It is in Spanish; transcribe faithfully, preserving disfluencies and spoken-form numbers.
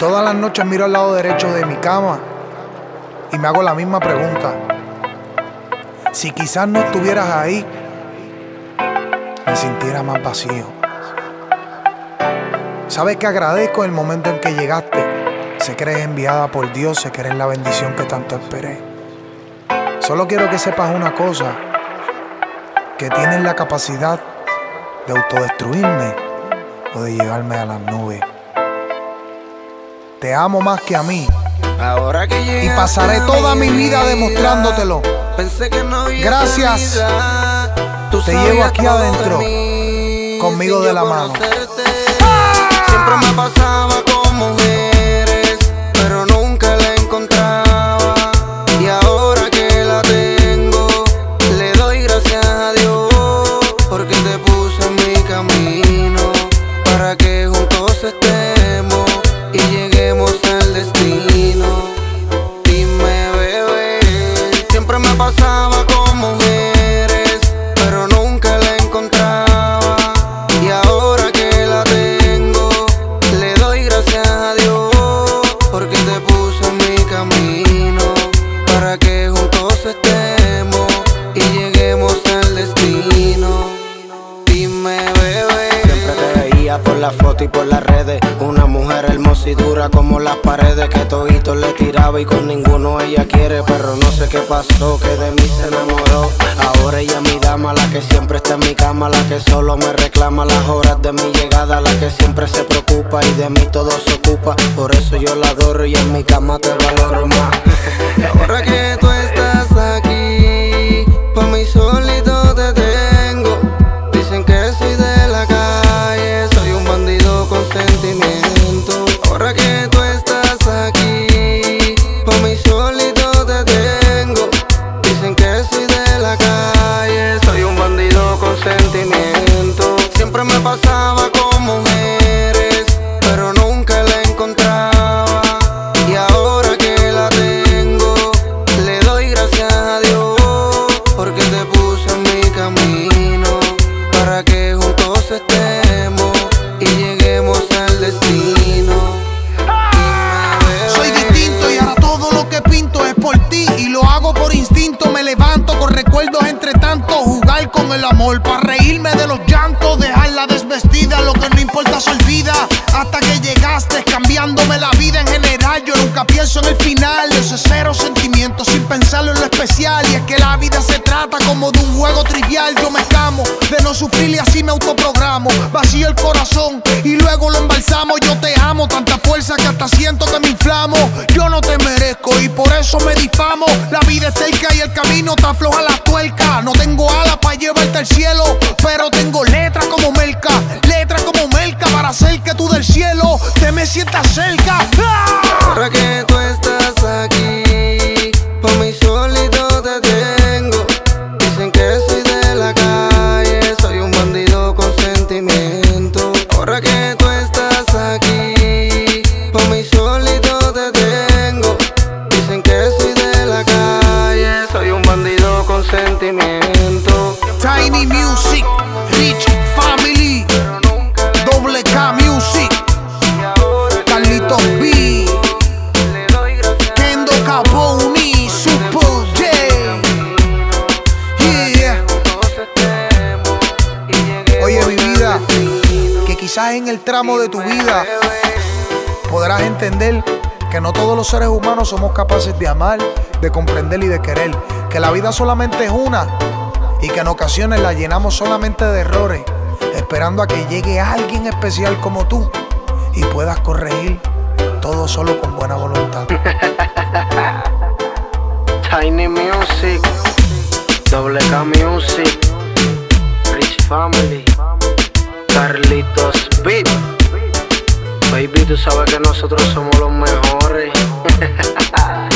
todas las noches miro al lado derecho de mi cama y me hago la misma pregunta. Si quizás no estuvieras ahí, me sintiera más vacío. Sabes que agradezco el momento en que llegaste. Sé que eres enviada por Dios, sé que eres la bendición que tanto esperé. Solo quiero que sepas una cosa, que tienes la capacidad de autodestruirme o de llevarme a las nubes. Te amo más que a mí. Ahora que y pasaré toda mi vida demostrándotelo. Pensé que no había Gracias. vida. Te llevo aquí adentro, conmigo de la mano. Siempre me pasaba con mujeres, pero nunca la encontraba. Y ahora que la tengo, le doy gracias a Dios, porque te puso en mi camino, para que juntos estemos y lleguemos al destino. Dime, bebé, siempre me pasaba con mujeres, pero nunca la encontraba. Y ahora que la tengo, le doy gracias a Dios, porque te puso en mi camino, para que juntos estemos y lleguemos al destino. Dime, bebé. Siempre te veía por la foto y por las redes, una mujer hermosa y dura como las paredes, que todito le tiraba y con ninguno ella quiere. Pero no sé qué pasó, que de mí se enamoró. Ahora ella es mi dama, la que siempre está en mi cama, la que solo me reclama las horas de mi llegada, la que siempre se preocupa y de mí todo se ocupa. Por eso yo la adoro y en mi cama te valoro más. Y ahora que tú estás aquí, pa' mí solito te tengo. Dicen que soy de la calle, soy un bandido con sentimiento. Ahora que tú estás aquí, pa' mí solito te tengo. Dicen que soy de la calle, soy un bandido con sentimiento. Siempre me pasaba con mujeres, pero nunca la encontraba. Y ahora que la tengo, le doy gracias a Dios, porque te puso en mi camino, para que juntos estemos y lleguemos al destino. Soy distinto y ahora todo lo que pinto es por ti, y lo hago por instinto. Me levanto con recuerdos entre tanto, jugar con el amor para reírme de los llantos, dejarla desvestida, lo que no importa se olvida. Hasta que llegaste cambiándome la vida en general, yo nunca pienso en el final. Ese cero sentimientos sin pensarlo en lo especial, y es que la vida se trata como de un juego trivial. Yo me escamo de no sufrir y así me autoprogramo, vacío el corazón y luego lo embalsamo. Yo te amo, tanta fuerza que hasta siento que me inflamo. Yo no te merezco y por eso me difamo. La vida es cerca y el camino te afloja la tuerca. No tengo alas para llevarte al cielo, pero tengo letras como merca, letras como merca para hacer que tú del cielo te me sientas cerca. ¡Ah! Ahora que tú estás aquí, pa' mí solito te tengo. Dicen que soy de la calle, soy un bandido con sentimiento. Ahora que tú estás aquí, pa' mí solito te tengo. Dicen que soy de la calle, soy un bandido con sentimiento. Tiny Music, Rich Family, Doble K Music, Carlitos B, Kendo Capone, Super J. Yeah. Oye, mi vida, que quizás en el tramo de tu vida podrás entender que no todos los seres humanos somos capaces de amar, de comprender y de querer. Que la vida solamente es una y que en ocasiones la llenamos solamente de errores, esperando a que llegue alguien especial como tú y puedas corregir todo solo con buena voluntad. Tiny Music, Doble K Music, Rich Family, Carlitos Beat. Baby, tú sabes que nosotros somos los mejores.